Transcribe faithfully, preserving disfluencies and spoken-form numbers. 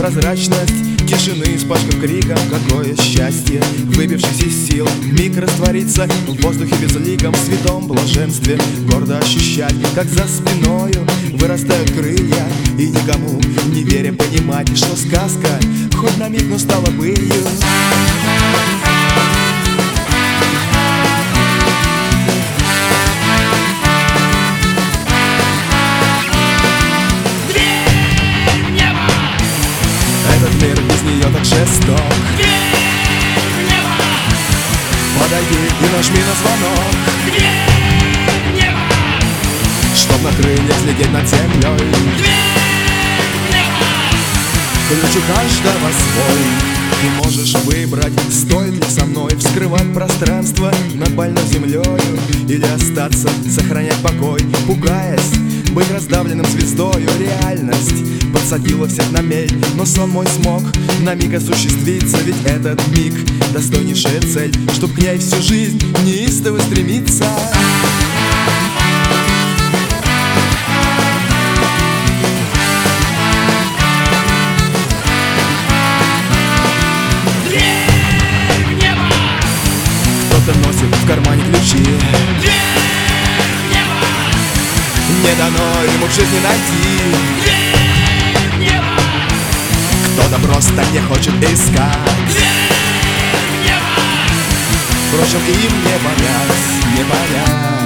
прозрачность тишины с пашком криком. Какое счастье, выбившись из сил, миг раствориться в воздухе безликом, в святом блаженстве гордо ощущать, как за спиною вырастают крылья, и никому не веря понимать, что сказка хоть на миг, но стала былью. Этот мир без нее так жесток. Дверь в небо. Подойди и нажми на звонок. Дверь в небо. Чтоб на крыльях лететь над землей. Дверь в небо. Ключ у каждого свой. Ты можешь выбрать, стоит ли со мной вскрывать пространство над больной землею, или остаться, сохранять покой, пугаясь быть раздавленным звездою. Реальность подсадила всех на мель, но сон мой смог на миг осуществиться. Ведь этот миг — достойнейшая цель, чтоб к ней всю жизнь неистово стремиться. Дверь в небо. Кто-то носит в кармане ключи. Дверь в небо. Не дано ему в жизни найти. Дверь в небо. Кто-то просто не хочет искать. Дверь в небо. Впрочем, им не понять, не понять.